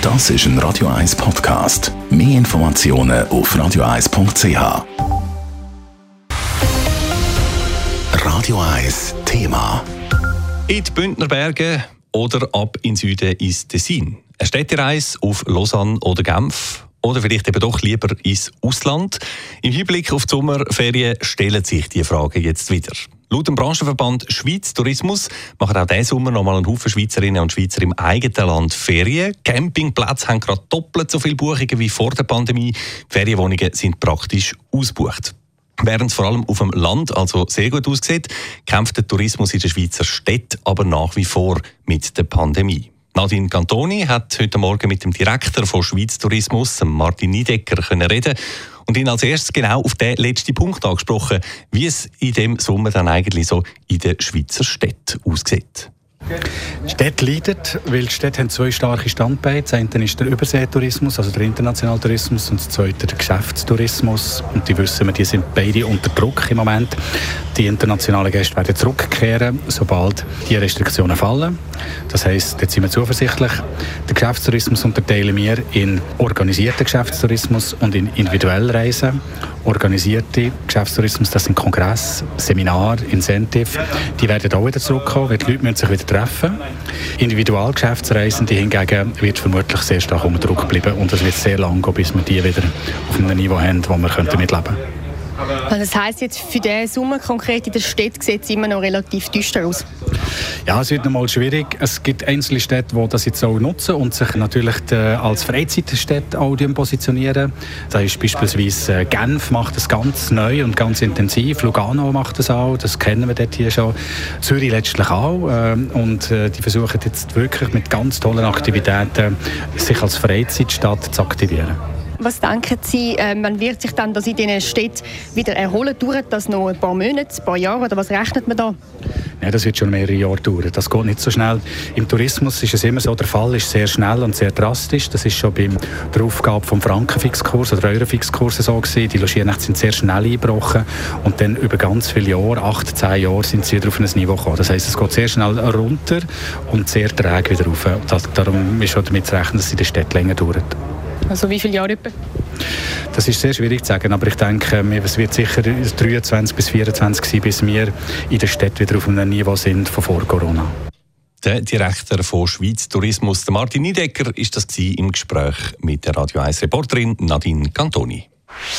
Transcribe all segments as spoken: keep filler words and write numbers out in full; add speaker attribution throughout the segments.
Speaker 1: Das ist ein Radio eins Podcast. Mehr Informationen auf radio eins punkt c h. Radio eins Thema.
Speaker 2: In die Bündner Berge oder ab in Süden ins Tessin. Eine Städtereise auf Lausanne oder Genf. Oder vielleicht eben doch lieber ins Ausland. Im Hinblick auf die Sommerferien stellen sich die Fragen jetzt wieder. Laut dem Branchenverband Schweiz Tourismus machen auch diesen Sommer noch mal einen Haufen Schweizerinnen und Schweizer im eigenen Land Ferien. Campingplätze haben gerade doppelt so viele Buchungen wie vor der Pandemie. Die Ferienwohnungen sind praktisch ausgebucht. Während es vor allem auf dem Land also sehr gut aussieht, kämpft der Tourismus in den Schweizer Städten aber nach wie vor mit der Pandemie. Nadine Cantoni hat heute Morgen mit dem Direktor von Schweiz Tourismus, Martin Niedecker, können reden und ihn als erstes genau auf den letzten Punkt angesprochen, wie es in dem Sommer dann eigentlich so in den Schweizer Städten aussieht.
Speaker 3: Die Städte leiden, weil die Städte haben zwei starke Standbeine. Das eine ist der Überseetourismus, also der internationale Tourismus, und das zweite der Geschäftstourismus. Und die wissen wir, die sind beide unter Druck im Moment. Die internationalen Gäste werden zurückkehren, sobald die Restriktionen fallen. Das heisst, jetzt sind wir zuversichtlich. Den Geschäftstourismus unterteilen wir in organisierten Geschäftstourismus und in individuelle Reisen. Organisierte Geschäftstourismus, das sind Kongresse, Seminare, Incentive. Die werden auch wieder zurückkommen, weil die Leute müssen sich wieder treffen. Individualgeschäftsreisende hingegen wird vermutlich sehr stark unter Druck bleiben und es wird sehr lange gehen, bis wir die wieder auf einem Niveau haben, wo wir damit leben können.
Speaker 4: Das heisst jetzt für diesen Sommer konkret in der Stadt sieht es immer noch relativ düster aus?
Speaker 3: Ja, es wird noch mal schwierig. Es gibt einzelne Städte, die das jetzt auch nutzen und sich natürlich als Freizeitstädte auch positionieren. Da ist beispielsweise Genf macht das ganz neu und ganz intensiv. Lugano macht das auch, das kennen wir dort hier schon. Zürich letztlich auch. Und die versuchen jetzt wirklich mit ganz tollen Aktivitäten sich als Freizeitstadt zu aktivieren.
Speaker 4: Was denken Sie, äh, man wird sich dann das in diesen Städten wieder erholen? Dauert das noch ein paar Monate, ein paar Jahre oder was rechnet man da?
Speaker 3: Ja, das wird schon mehrere Jahre dauern. Das geht nicht so schnell. Im Tourismus ist es immer so, der Fall ist sehr schnell und sehr drastisch. Das ist schon bei der Aufgabe vom Frankenfixkurs oder Eurofixkurs so gewesen. Die Logiernächte sind sehr schnell eingebrochen und dann über ganz viele Jahre, acht, zehn Jahre, sind sie wieder auf ein Niveau gekommen. Das heisst, es geht sehr schnell runter und sehr träge wieder rauf. Darum ist schon damit zu rechnen, dass es in der Stadt länger dauert.
Speaker 4: Also wie viele Jahre etwa?
Speaker 3: Das ist sehr schwierig zu sagen, aber ich denke, es wird sicher dreiundzwanzig bis vierundzwanzig sein, bis wir in der Stadt wieder auf einem Niveau sind von vor Corona.
Speaker 2: Der Direktor von Schweiz Tourismus, Martin Niedecker, ist das im Gespräch mit der Radio eins Reporterin Nadine Cantoni.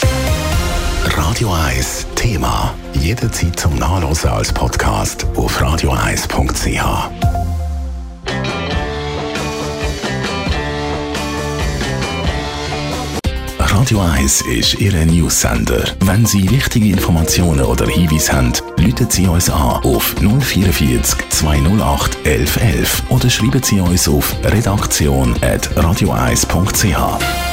Speaker 1: Radio eins Thema. Jederzeit zum Nachlesen als Podcast auf radio eins punkt c h. Radio eins ist Ihr News-Sender. Wenn Sie wichtige Informationen oder Hinweise haben, rufen Sie uns an auf null vierundvierzig zweihundertacht elf elf oder schreiben Sie uns auf redaktion at radio eins punkt c h.